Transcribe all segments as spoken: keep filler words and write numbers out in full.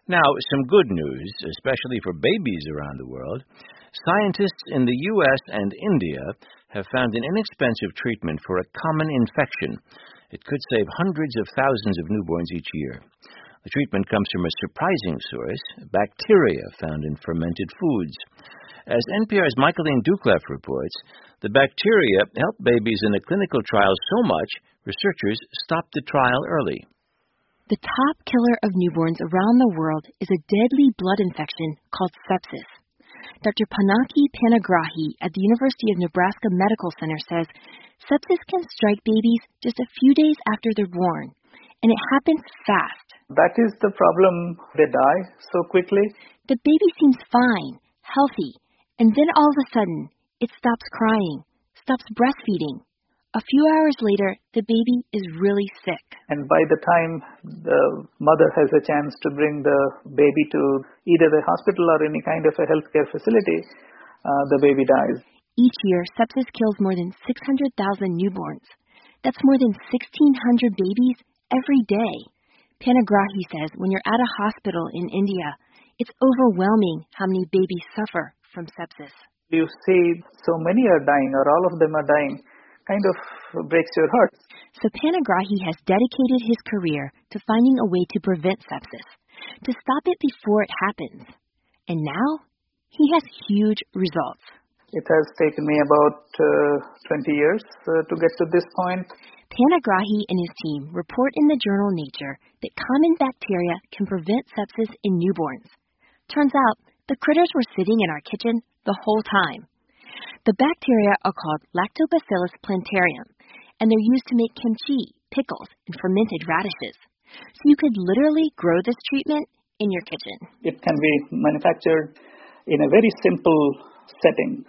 Now, some good news, especially for babies around the world. Scientists in the U S and India have found an inexpensive treatment for a common infection. It could save hundreds of thousands of newborns each year. The treatment comes from a surprising source, bacteria found in fermented foods. As N P R's Michaeline Doucleff reports, the bacteria help babies in the clinical trials so much, researchers stopped the trial early. The top killer of newborns around the world is a deadly blood infection called sepsis. Doctor Panaki Panigrahi at the University of Nebraska Medical Center says sepsis can strike babies just a few days after they're born, and it happens fast. That is the problem. They die so quickly. The baby seems fine, healthy, and then all of a sudden, it stops crying, stops breastfeeding. A few hours later, the baby is really sick. And by the time the mother has a chance to bring the baby to either the hospital or any kind of a healthcare facility, uh, the baby dies. Each year, sepsis kills more than six hundred thousand newborns. That's more than sixteen hundred babies every day. Panigrahi says when you're at a hospital in India, it's overwhelming how many babies suffer from sepsis. You see so many are dying or all of them are dying. Kind of breaks your heart. So Panigrahi has dedicated his career to finding a way to prevent sepsis, to stop it before it happens. And now, he has huge results. It has taken me about uh, twenty years uh, to get to this point. Panigrahi and his team report in the journal Nature that common bacteria can prevent sepsis in newborns. Turns out, the critters were sitting in our kitchen the whole time. The bacteria are called Lactobacillus plantarum, and they're used to make kimchi, pickles, and fermented radishes. So you could literally grow this treatment in your kitchen. It can be manufactured in a very simple setting,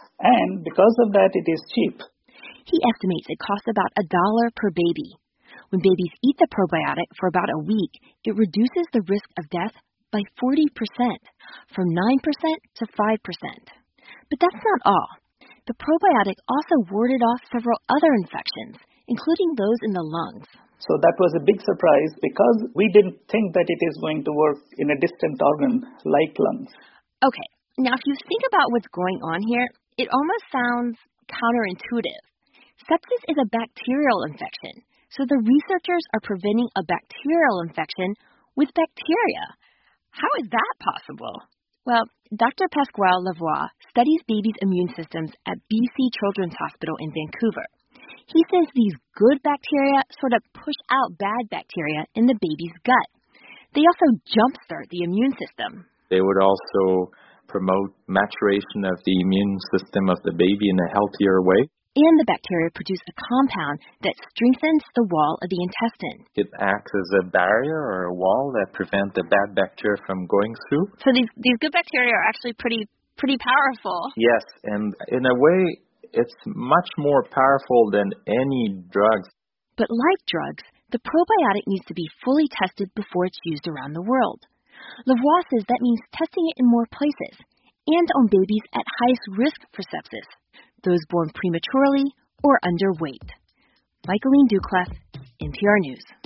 and because of that, it is cheap. He estimates it costs about a dollar per baby. When babies eat the probiotic for about a week, it reduces the risk of death by forty percent, from nine percent to five percent. But that's not all. The probiotic also warded off several other infections, including those in the lungs. So that was a big surprise because we didn't think that it is going to work in a distant organ like lungs. Okay, now if you think about what's going on here, it almost sounds counterintuitive. Sepsis is a bacterial infection, so the researchers are preventing a bacterial infection with bacteria. How is that possible? Well, Doctor Pasquale Lavoie studies babies' immune systems at B C Children's Hospital in Vancouver. He says these good bacteria sort of push out bad bacteria in the baby's gut. They also jumpstart the immune system. They would also promote maturation of the immune system of the baby in a healthier way. And the bacteria produce a compound that strengthens the wall of the intestine. It acts as a barrier or a wall that prevents the bad bacteria from going through. So these these good bacteria are actually pretty pretty powerful. Yes, and in a way, it's much more powerful than any drugs. But like drugs, the probiotic needs to be fully tested before it's used around the world. Lavoie says that means testing it in more places and on babies at highest risk for sepsis, those born prematurely or underweight. Michaeline Doucleff, N P R News.